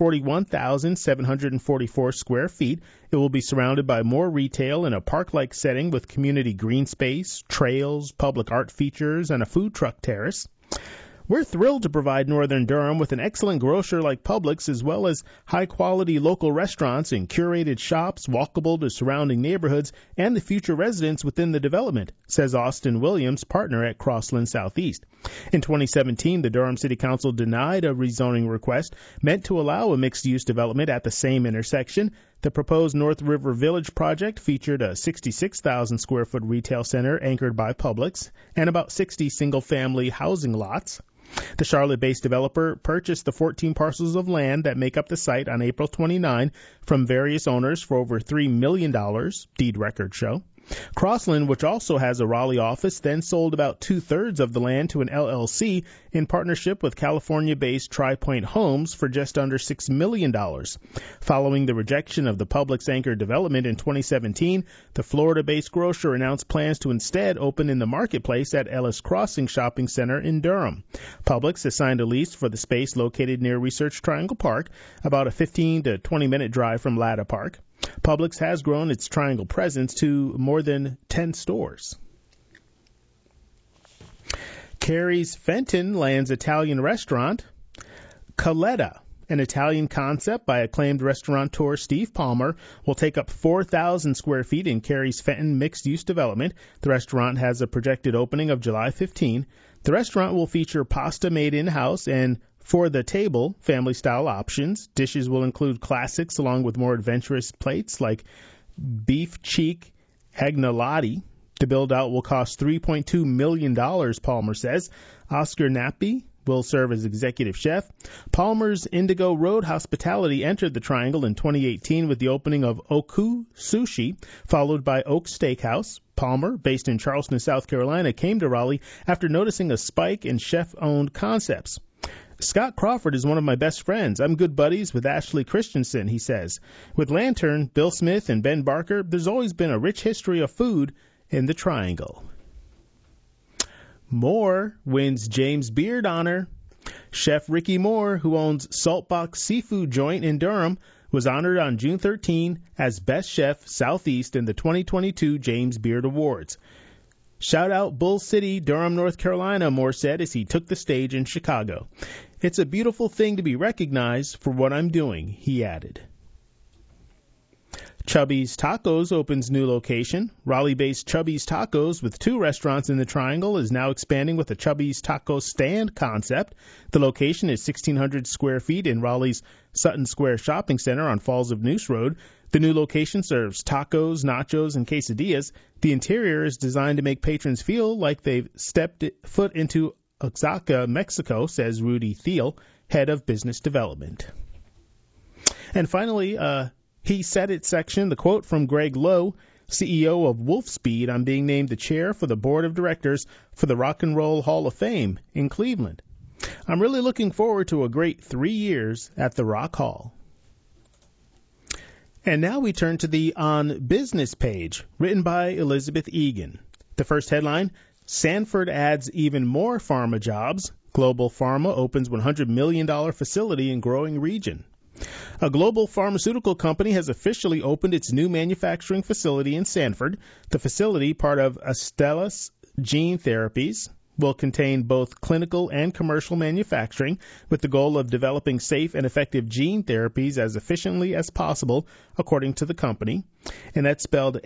A: 41,744 square feet. It will be surrounded by more retail in a park-like setting with community green space, trails, public art features, and a food truck terrace. We're thrilled to provide Northern Durham with an excellent grocer like Publix, as well as high-quality local restaurants and curated shops walkable to surrounding neighborhoods and the future residents within the development, says Austin Williams, partner at Crossland Southeast. In 2017, the Durham City Council denied a rezoning request meant to allow a mixed-use development at the same intersection. The proposed North River Village project featured a 66,000-square-foot retail center anchored by Publix and about 60 single-family housing lots. The Charlotte-based developer purchased the 14 parcels of land that make up the site on April 29 from various owners for over $3 million, deed records show. Crossland, which also has a Raleigh office, then sold about two-thirds of the land to an LLC in partnership with California-based Tri-Point Homes for just under $6 million. Following the rejection of the Publix anchor development in 2017, the Florida-based grocer announced plans to instead open in the marketplace at Ellis Crossing Shopping Center in Durham. Publix has signed a lease for the space located near Research Triangle Park, about a 15 to 20-minute drive from Latta Park. Publix has grown its Triangle presence to more than 10 stores. Carrie's Fenton lands Italian restaurant. Caletta, an Italian concept by acclaimed restaurateur Steve Palmer, will take up 4,000 square feet in Carrie's Fenton mixed-use development. The restaurant has a projected opening of July 15. The restaurant will feature pasta made in-house and for the table, family-style options. Dishes will include classics along with more adventurous plates like beef cheek agnolotti. The build-out will cost $3.2 million, Palmer says. Oscar Nappi will serve as executive chef. Palmer's Indigo Road Hospitality entered the Triangle in 2018 with the opening of Oku Sushi, followed by Oak Steakhouse. Palmer, based in Charleston, South Carolina, came to Raleigh after noticing a spike in chef-owned concepts. Scott Crawford is one of my best friends. I'm good buddies with Ashley Christensen, he says. With Lantern, Bill Smith, and Ben Barker, there's always been a rich history of food in the Triangle. Moore wins James Beard honor. Chef Ricky Moore, who owns Saltbox Seafood Joint in Durham, was honored on June 13 as Best Chef Southeast in the 2022 James Beard Awards. Shout out Bull City, Durham, North Carolina, Moore said as he took the stage in Chicago. It's a beautiful thing to be recognized for what I'm doing, he added. Chubby's Tacos opens new location. Raleigh-based Chubby's Tacos, with 2 restaurants in the Triangle, is now expanding with a Chubby's Taco Stand concept. The location is 1,600 square feet in Raleigh's Sutton Square Shopping Center on Falls of Noose Road. The new location serves tacos, nachos, and quesadillas. The interior is designed to make patrons feel like they've stepped foot into Oaxaca, Mexico, says Rudy Thiel, head of business development. And finally, he said it section, the quote from Greg Lowe, CEO of Wolfspeed, I'm being named the chair for the board of directors for the Rock and Roll Hall of Fame in Cleveland. I'm really looking forward to a great 3 years at the Rock Hall. And now we turn to the On Business page, written by Elizabeth Egan. The first headline, Sanford adds even more pharma jobs. Global Pharma opens $100 million facility in growing region. A global pharmaceutical company has officially opened its new manufacturing facility in Sanford. The facility, part of Astellas Gene Therapies, will contain both clinical and commercial manufacturing with the goal of developing safe and effective gene therapies as efficiently as possible, according to the company. And that's spelled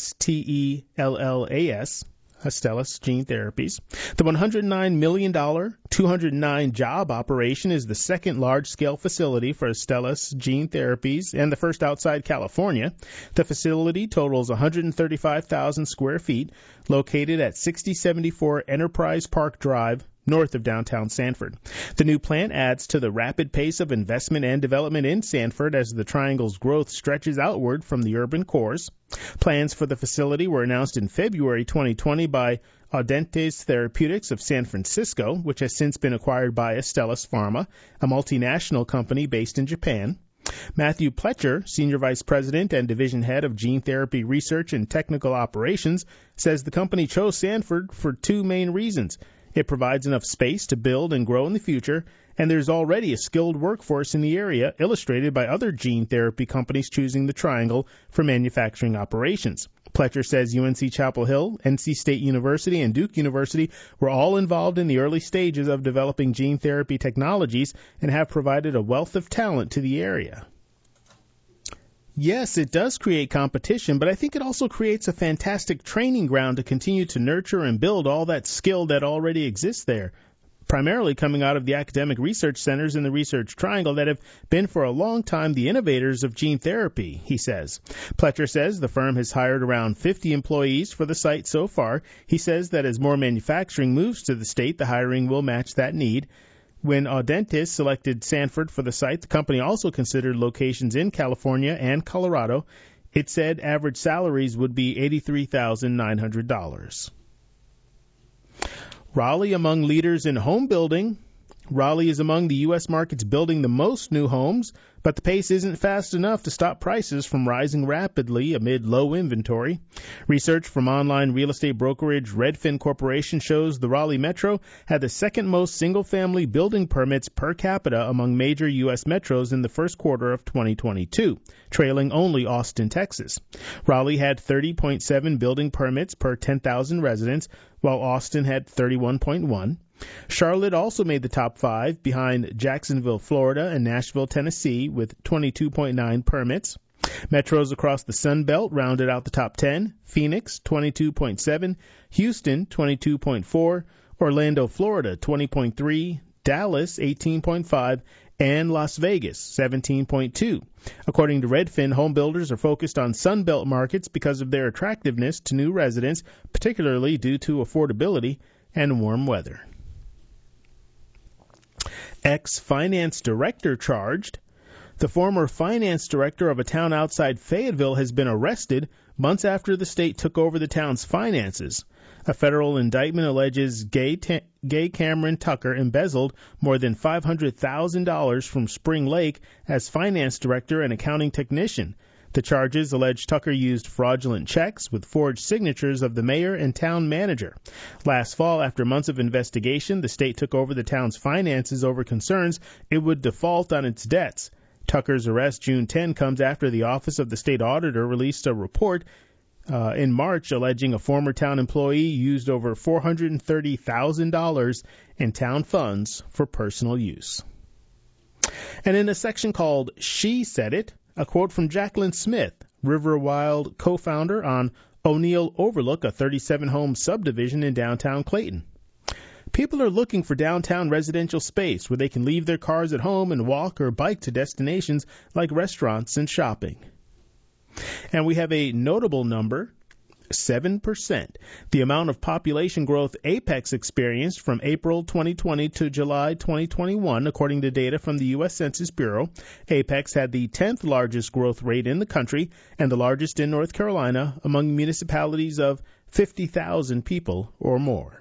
A: Astellas, Astellas Gene Therapies. The $109 million, 209-job operation is the second large-scale facility for Astellas Gene Therapies and the first outside California. The facility totals 135,000 square feet, located at 6074 Enterprise Park Drive, north of downtown Sanford. The new plant adds to the rapid pace of investment and development in Sanford as the Triangle's growth stretches outward from the urban cores. Plans for the facility were announced in February 2020 by Audentes Therapeutics of San Francisco, which has since been acquired by Astellas Pharma, a multinational company based in Japan. Matthew Pletcher, Senior Vice President and Division Head of Gene Therapy Research and Technical Operations, says the company chose Sanford for two main reasons. It provides enough space to build and grow in the future, and there's already a skilled workforce in the area, illustrated by other gene therapy companies choosing the Triangle for manufacturing operations. Pletcher says UNC Chapel Hill, NC State University, and Duke University were all involved in the early stages of developing gene therapy technologies and have provided a wealth of talent to the area. Yes, it does create competition, but I think it also creates a fantastic training ground to continue to nurture and build all that skill that already exists there, primarily coming out of the academic research centers in the Research Triangle that have been for a long time the innovators of gene therapy, he says. Pletcher says the firm has hired around 50 employees for the site so far. He says that as more manufacturing moves to the state, the hiring will match that need. When Audentes selected Sanford for the site, the company also considered locations in California and Colorado. It said average salaries would be $83,900. Raleigh among leaders in home building. Raleigh is among the U.S. markets building the most new homes, but the pace isn't fast enough to stop prices from rising rapidly amid low inventory. Research from online real estate brokerage Redfin Corporation shows the Raleigh Metro had the second most single-family building permits per capita among major U.S. metros in the first quarter of 2022, trailing only Austin, Texas. Raleigh had 30.7 building permits per 10,000 residents, while Austin had 31.1. Charlotte also made the top five, behind Jacksonville, Florida, and Nashville, Tennessee, with 22.9 permits. Metros across the Sun Belt rounded out the top 10. Phoenix, 22.7, Houston, 22.4, Orlando, Florida, 20.3, Dallas, 18.5, and Las Vegas, 17.2. According to Redfin, home builders are focused on Sun Belt markets because of their attractiveness to new residents, particularly due to affordability and warm weather. Ex-finance director charged. The former finance director of a town outside Fayetteville has been arrested months after the state took over the town's finances. A federal indictment alleges Gay Cameron Tucker embezzled more than $500,000 from Spring Lake as finance director and accounting technician. The charges allege Tucker used fraudulent checks with forged signatures of the mayor and town manager. Last fall, after months of investigation, the state took over the town's finances over concerns it would default on its debts. Tucker's arrest June 10 comes after the Office of the State Auditor released a report in March alleging a former town employee used over $430,000 in town funds for personal use. And in a section called She Said It, a quote from Jacqueline Smith, Riverwild co-founder on O'Neill Overlook, a 37-home subdivision in downtown Clayton. People are looking for downtown residential space where they can leave their cars at home and walk or bike to destinations like restaurants and shopping. And we have a notable number, 7%. The amount of population growth Apex experienced from April 2020 to July 2021, according to data from the U.S. Census Bureau. Apex had the 10th largest growth rate in the country and the largest in North Carolina among municipalities of 50,000 people or more.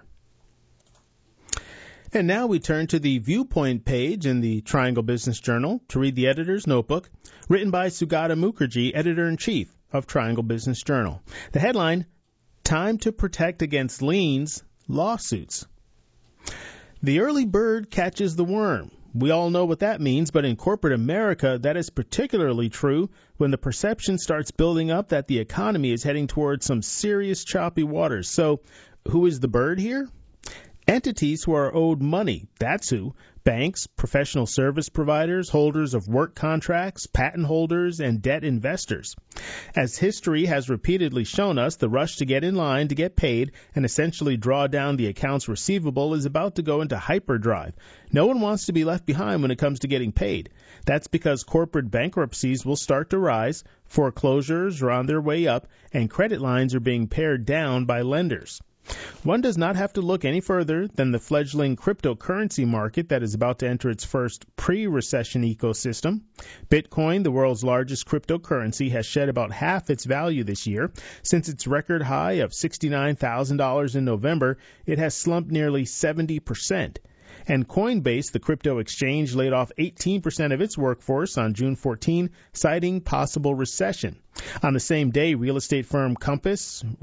A: And now we turn to the Viewpoint page in the Triangle Business Journal to read the editor's notebook, written by Sugata Mukherjee, editor-in-chief of Triangle Business Journal. The headline, Time to Protect Against Liens, Lawsuits. The early bird catches the worm. We all know what that means, but in corporate America, that is particularly true when the perception starts building up that the economy is heading towards some serious choppy waters. So, who is the bird here? Entities who are owed money, that's who. Banks, professional service providers, holders of work contracts, patent holders, and debt investors. As history has repeatedly shown us, the rush to get in line to get paid and essentially draw down the accounts receivable is about to go into hyperdrive. No one wants to be left behind when it comes to getting paid. That's because corporate bankruptcies will start to rise, foreclosures are on their way up, and credit lines are being pared down by lenders. One does not have to look any further than the fledgling cryptocurrency market that is about to enter its first pre-recession ecosystem. Bitcoin, the world's largest cryptocurrency, has shed about half its value this year. Since its record high of $69,000 in November, it has slumped nearly 70%. And Coinbase, the crypto exchange, laid off 18% of its workforce on June 14, citing possible recession. On the same day, real estate firms Compass and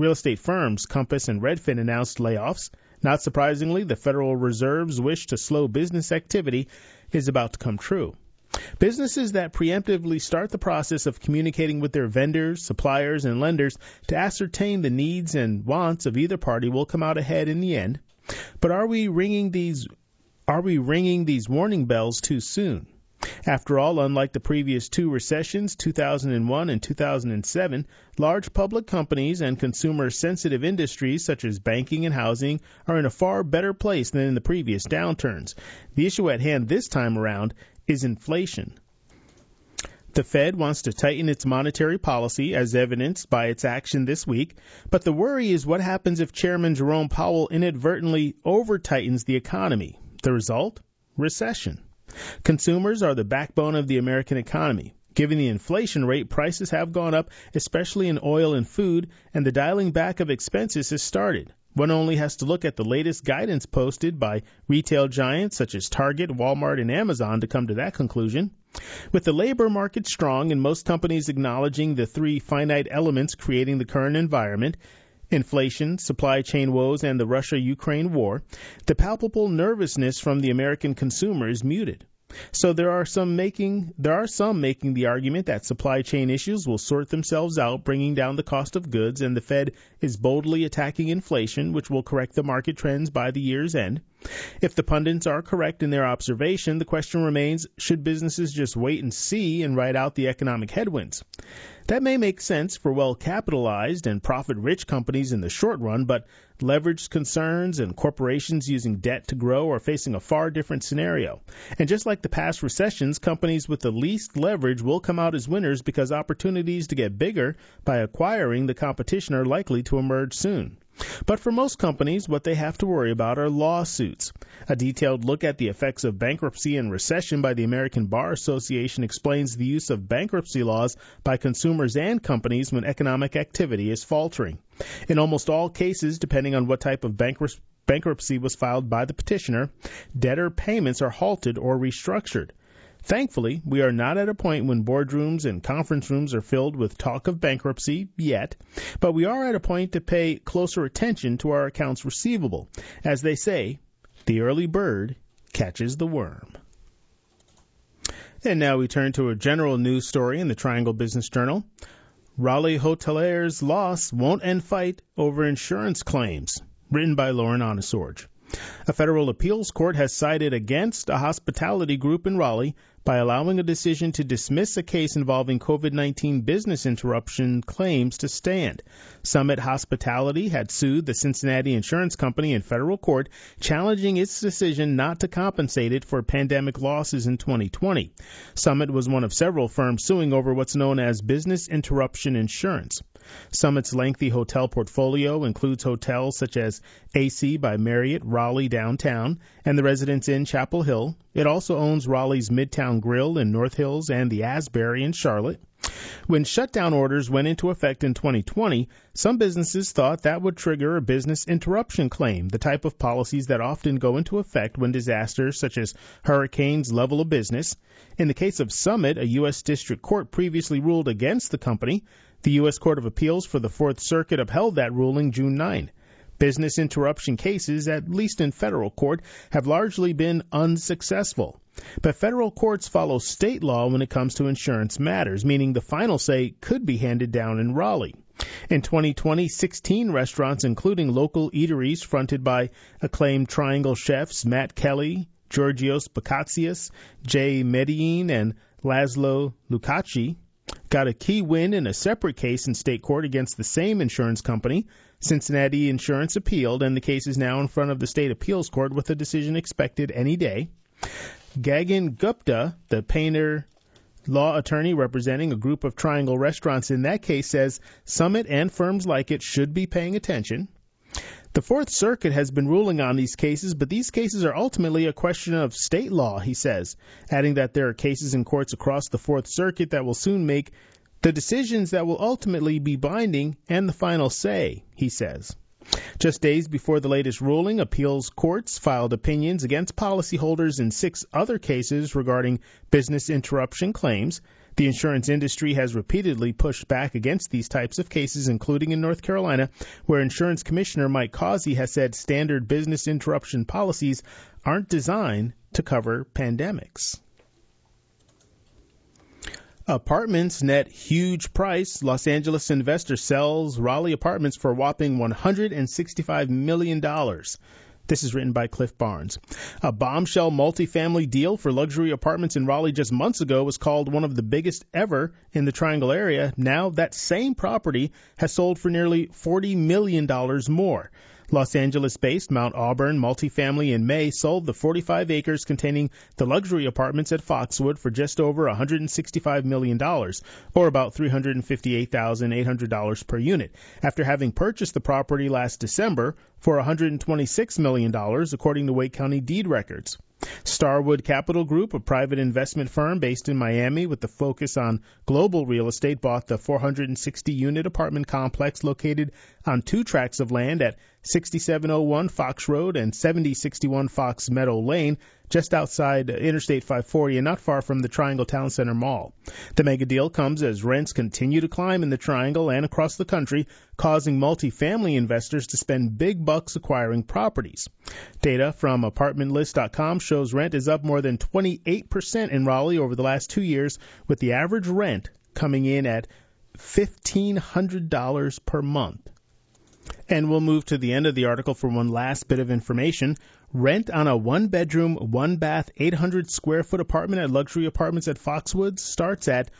A: Redfin announced layoffs. Not surprisingly, the Federal Reserve's wish to slow business activity is about to come true. Businesses that preemptively start the process of communicating with their vendors, suppliers, and lenders to ascertain the needs and wants of either party will come out ahead in the end. But are we ringing these warning bells too soon? After all, unlike the previous two recessions, 2001 and 2007, large public companies and consumer-sensitive industries such as banking and housing are in a far better place than in the previous downturns. The issue at hand this time around is inflation. The Fed wants to tighten its monetary policy, as evidenced by its action this week, but the worry is what happens if Chairman Jerome Powell inadvertently over-tightens the economy. The result? Recession. Consumers are the backbone of the American economy. Given the inflation rate, prices have gone up, especially in oil and food, and the dialing back of expenses has started. One only has to look at the latest guidance posted by retail giants such as Target, Walmart, and Amazon to come to that conclusion. With the labor market strong and most companies acknowledging the three finite elements creating the current environment, inflation, supply chain woes, and the Russia-Ukraine war, the palpable nervousness from the American consumer is muted. So there are some making the argument that supply chain issues will sort themselves out, bringing down the cost of goods, and the Fed is boldly attacking inflation, which will correct the market trends by the year's end. If the pundits are correct in their observation, the question remains, should businesses just wait and see and ride out the economic headwinds? That may make sense for well-capitalized and profit-rich companies in the short run, but leveraged concerns and corporations using debt to grow are facing a far different scenario. And just like the past recessions, companies with the least leverage will come out as winners because opportunities to get bigger by acquiring the competition are likely to emerge soon. But for most companies, what they have to worry about are lawsuits. A detailed look at the effects of bankruptcy and recession by the American Bar Association explains the use of bankruptcy laws by consumers and companies when economic activity is faltering. In almost all cases, depending on what type of bankruptcy was filed by the petitioner, debtor payments are halted or restructured. Thankfully, we are not at a point when boardrooms and conference rooms are filled with talk of bankruptcy yet, but we are at a point to pay closer attention to our accounts receivable. As they say, the early bird catches the worm. And now we turn to a general news story in the Triangle Business Journal. Raleigh hoteliers' loss won't end fight over insurance claims, written by Lauren Onesorge. A federal appeals court has sided against a hospitality group in Raleigh by allowing a decision to dismiss a case involving COVID-19 business interruption claims to stand. Summit Hospitality had sued the Cincinnati Insurance Company in federal court, challenging its decision not to compensate it for pandemic losses in 2020. Summit was one of several firms suing over what's known as business interruption insurance. Summit's lengthy hotel portfolio includes hotels such as AC by Marriott Raleigh Downtown and the Residence Inn Chapel Hill. It also owns Raleigh's Midtown Grill in North Hills and the Asbury in Charlotte. When shutdown orders went into effect in 2020, some businesses thought that would trigger a business interruption claim, the type of policies that often go into effect when disasters such as hurricanes level a business. In the case of Summit, a U.S. District Court previously ruled against the company. The U.S. Court of Appeals for the Fourth Circuit upheld that ruling June 9. business interruption cases, at least in federal court, have largely been unsuccessful. But federal courts follow state law when it comes to insurance matters, meaning the final say could be handed down in Raleigh. In 2020, 16 restaurants, including local eateries fronted by acclaimed Triangle chefs Matt Kelly, Georgios Bakatsias, Jay Medellin, and Laszlo Lukács, got a key win in a separate case in state court against the same insurance company. Cincinnati Insurance appealed, and the case is now in front of the state appeals court with a decision expected any day. Gagan Gupta, the painter law attorney representing a group of Triangle restaurants in that case, says Summit and firms like it should be paying attention. The Fourth Circuit has been ruling on these cases, but these cases are ultimately a question of state law, he says, adding that there are cases in courts across the Fourth Circuit that will soon make the decisions that will ultimately be binding and the final say, he says. Just days before the latest ruling, appeals courts filed opinions against policyholders in 6 other cases regarding business interruption claims. The insurance industry has repeatedly pushed back against these types of cases, including in North Carolina, where Insurance Commissioner Mike Causey has said standard business interruption policies aren't designed to cover pandemics. Apartments net huge price. Los Angeles investor sells Raleigh apartments for a whopping $165 million. This is written by Cliff Barnes. A bombshell multifamily deal for luxury apartments in Raleigh just months ago was called one of the biggest ever in the Triangle area. Now that same property has sold for nearly $40 million more. Los Angeles-based Mount Auburn Multifamily in May sold the 45 acres containing the luxury apartments at Foxwood for just over $165 million, or about $358,800 per unit, after having purchased the property last December for $126 million, according to Wake County deed records. Starwood Capital Group, a private investment firm based in Miami with a focus on global real estate, bought the 460-unit apartment complex located on 2 tracts of land at 6701 Fox Road and 7061 Fox Meadow Lane, just outside Interstate 540 and not far from the Triangle Town Center Mall. The mega deal comes as rents continue to climb in the Triangle and across the country, causing multifamily investors to spend big bucks acquiring properties. Data from ApartmentList.com shows rent is up more than 28% in Raleigh over the last 2 years, with the average rent coming in at $1,500 per month. And we'll move to the end of the article for one last bit of information. Rent on a 1-bedroom, 1-bath, 800-square-foot apartment at Luxury Apartments at Foxwoods starts at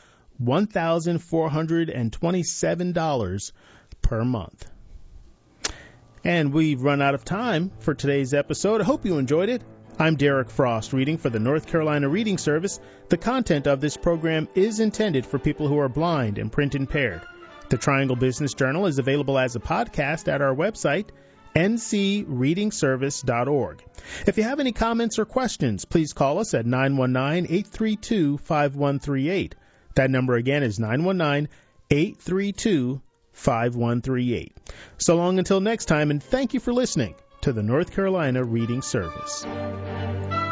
A: $1,427 per month. And we've run out of time for today's episode. I hope you enjoyed it. I'm Derek Frost, reading for the North Carolina Reading Service. The content of this program is intended for people who are blind and print impaired. The Triangle Business Journal is available as a podcast at our website, ncreadingservice.org. If you have any comments or questions, please call us at 919-832-5138. That number again is 919-832-5138. So long until next time, and thank you for listening to the North Carolina Reading Service.